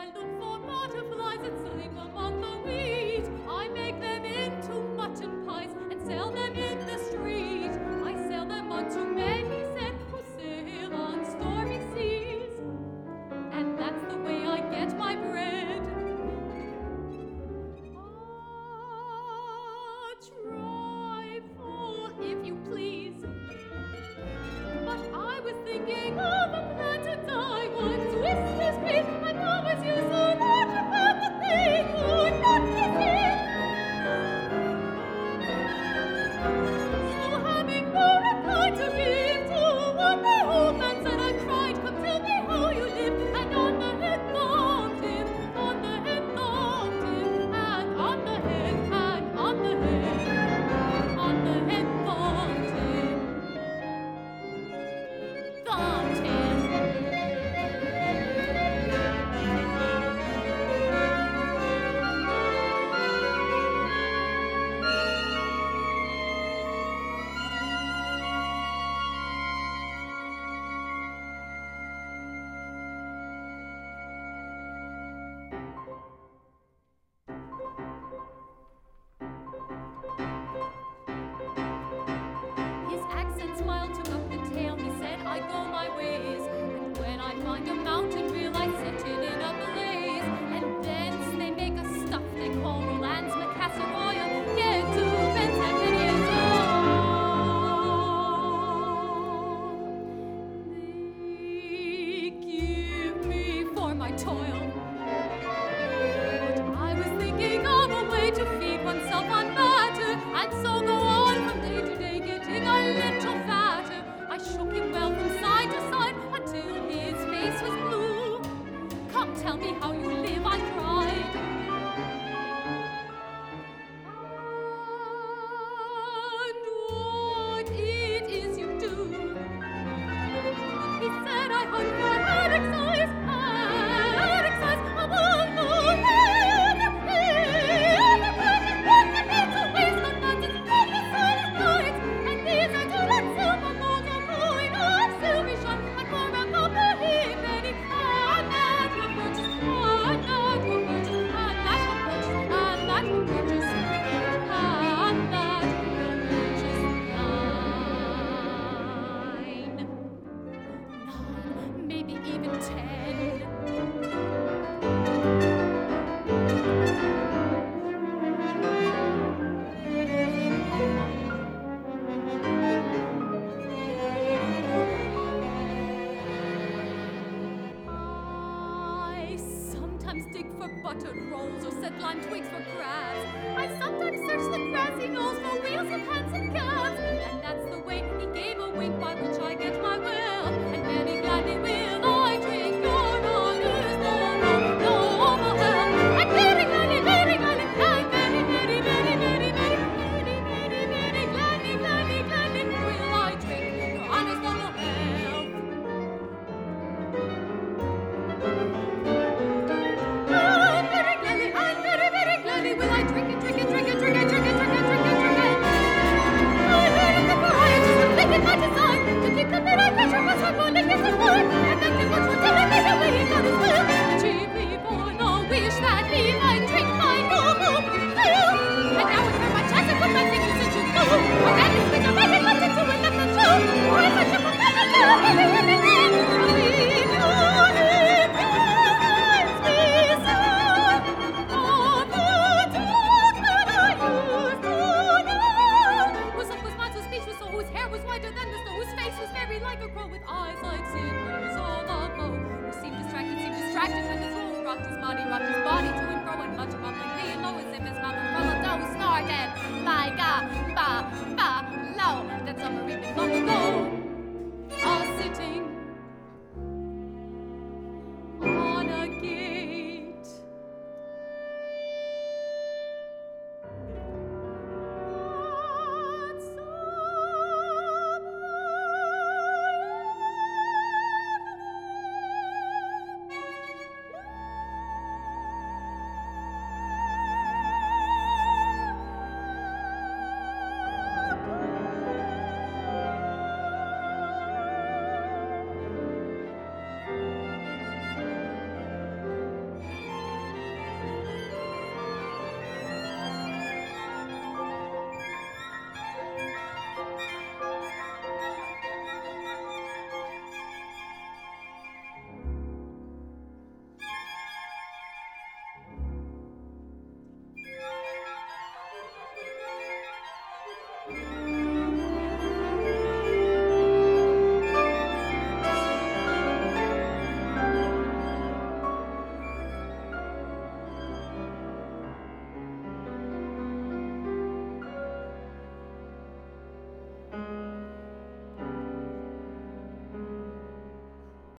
I look for butterflies and sleep among the wheat. I make them into mutton pies and sell them in the street. I sell them unto men, he said, who sail on stormy seas. And that's the way I get my bread. A trifle, if you please. But I was thinking of a plan to die once. Whispers breathe, I promise you so much about the thing could not kiss it. So having no reply to give to what the old man said, I cried, come tell me how you live. And on the head thumped him, on the head thumped him, and on the head, and on the head, on the head thumped him. Thumped him. His accent smile took up the tale. He said, I go my ways, and when I find a mountain real, I set it in a blaze. And thence they make a stuff they call Roland's Macassar oil. Yet to bends and many a they give me for my toil. But I was thinking of a way to feed oneself on matter, and so go on from day to day, getting a little fatter. I shook him well from side to side until his face was blue. Come tell me how you live, I cried. And what it is you do. He said I hunt for addict's eyes among the head. And these I do not silver mold or coin of Sylvie shot, and for a couple he penny, and that will purchase, and that will purchase, and that will purchase, and that will purchase, and that will purchase nine, maybe even 10. I sometimes dig for buttered rolls or set lime twigs for crabs. I sometimes search the grassy knolls for wheels of handsome cabs. And that's the way he gave a wink by which I get my will. And very gladly will I drink your honour's noble health. And very gladly, and very, very, very, very, very, very, very, very, very gladly will I drink your honour's noble health. And very gladly will I drink it, drink it, drink it, drink it, drink it, drink it, drink it, drink it. I heard of the proprietors who think it my design to keep the midnight pressure was for good and kiss and wine, and that it was for telling me that we got his will. The cheap people no wish that he might drink my noble ale. And now I've heard my chance and put my fingers into glue. I ran this thing, I ran it, left it to it, left it to. Or if I took a better girl, everything whose hair was whiter than the snow, whose face was very like a crow, with eyes like cinders all aglow, who seemed distracted when the throne rocked his body to and fro, and much mumblingly and low, as if his mouth were full of dough, snorted, by ga, ba, ba, low, that summer evening long ago.